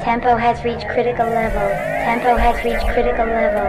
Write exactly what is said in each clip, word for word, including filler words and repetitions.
Tempo has reached critical level. Tempo has reached critical level.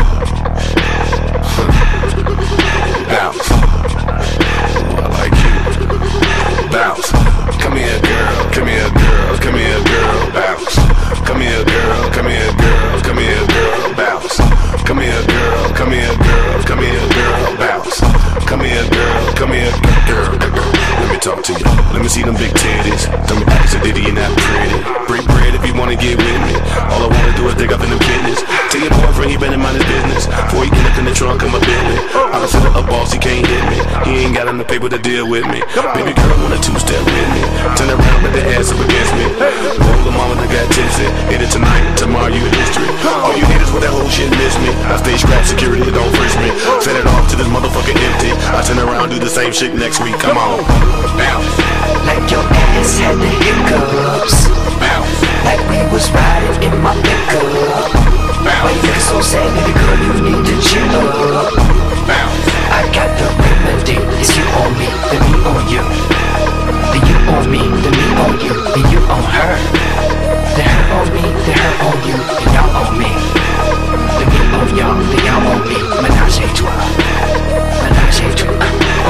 Bounce. Ooh, I like you. Bounce. Come here, girl. Come here, girl. Come here, girl. Bounce. Come here, girl. Come here, girl. Come here, girl. Bounce. Come here, girl. Come here, girl. Come here, girl. Bounce. Come here, girl. Come here, girl. Let me talk to you. Let me see them big titties. Tell me ask a ditty and that pretty. Break bread if you wanna get with me. All I wanna do is dig up in the business. Tell your boyfriend he better mind his business. Before he get up in the trunk of my Bentley. I consider a boss, he can't hit me. He ain't got enough paper to deal with me. Baby girl wanna two-step with me. Turn around, put the ass up against me. Roll the mama that got tipsy. Hit it tonight, tomorrow you in history. All you need is what that whole shit miss me. I stay scrap security, don't frisk me. Set it off till this motherfucker empty. I turn around, do the same shit next week. Come on. Bounce. Like your ass had the hiccups. Bounce. Like we was riding in my pickup. Bounce. Why you looking so sad, baby girl, you need to chill up. Bounce. I got the remedy. It's you on me, then me on you. Then you on me, then me on you. Then you on her. Then her on me, then her on you. Then y'all on me. Then me on y'all, then y'all on me. Menage a trois. Menage a trois.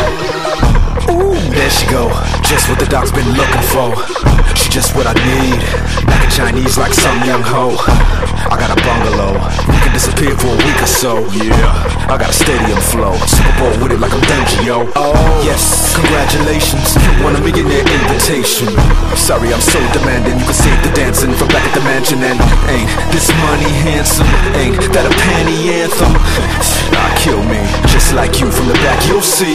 Ooh, there she go, just what the doc's been looking for. She just what I need, back in Chinese like some young hoe. I got a bungalow, we can disappear for a week or so. Yeah, I got a stadium flow, Super Bowl with it like I'm Dungio. Oh, yes, congratulations, you won a millionaire invitation. Sorry I'm so demanding, you can save the dancing from back at the mansion. And ain't this money handsome, ain't that a panty anthem? Nah, kill me, just like you from the back you'll see.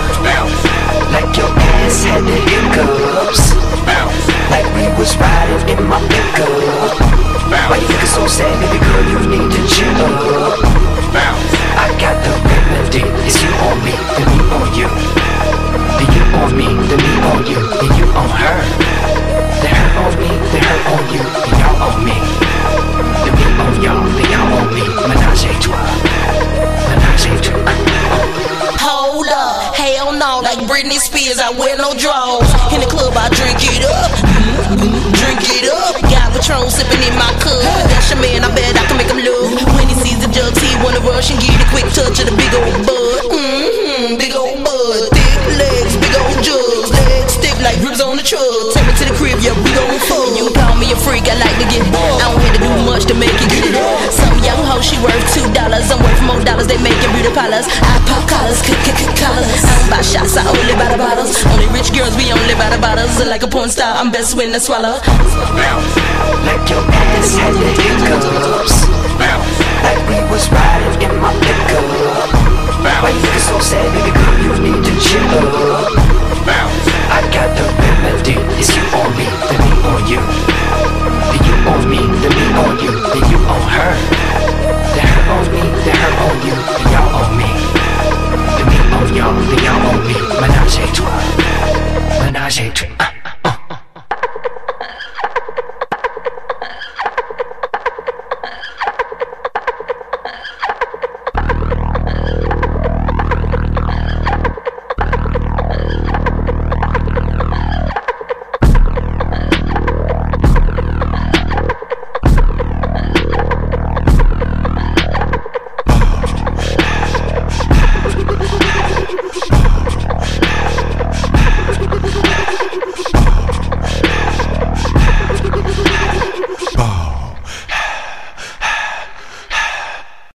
Like your ass had the hiccups. Bounce. Like we was riding in my pickup. Bounce. Why you looking so sad, baby girl, you need to chill up. Bounce. I got the remedy. It's you on me, then me on you. Then you on me, then me on you. Then you on her. Then her on me, then her on you. Then y'all on me. Then me on y'all, then y'all on me. Menage a trois. Menage a trois. Hold up, hell no, like Britney Spears, I wear no drawers. In the club, I drink it up, drink it up. Got Patron sipping in my cup. That's your man, I bet I can make him look. When he sees the jugs, he wanna rush and get a quick touch of the big old bud. Mm-hmm, big old bud, thick legs, big old jugs, legs stiff like ribs on the truck. Take me to the crib, yeah, we gon' fuck. You call me a freak, I like to get bored. I don't have to do much to make it good. Some young hoe, she worth two dollars. I'm worth more dollars, they making beauty parlors. I pop collars, collars. I don't buy shots, I only buy the bottles. Only rich girls, we only buy the bottles. Like a porn star, I'm best when I swallow. Bounce.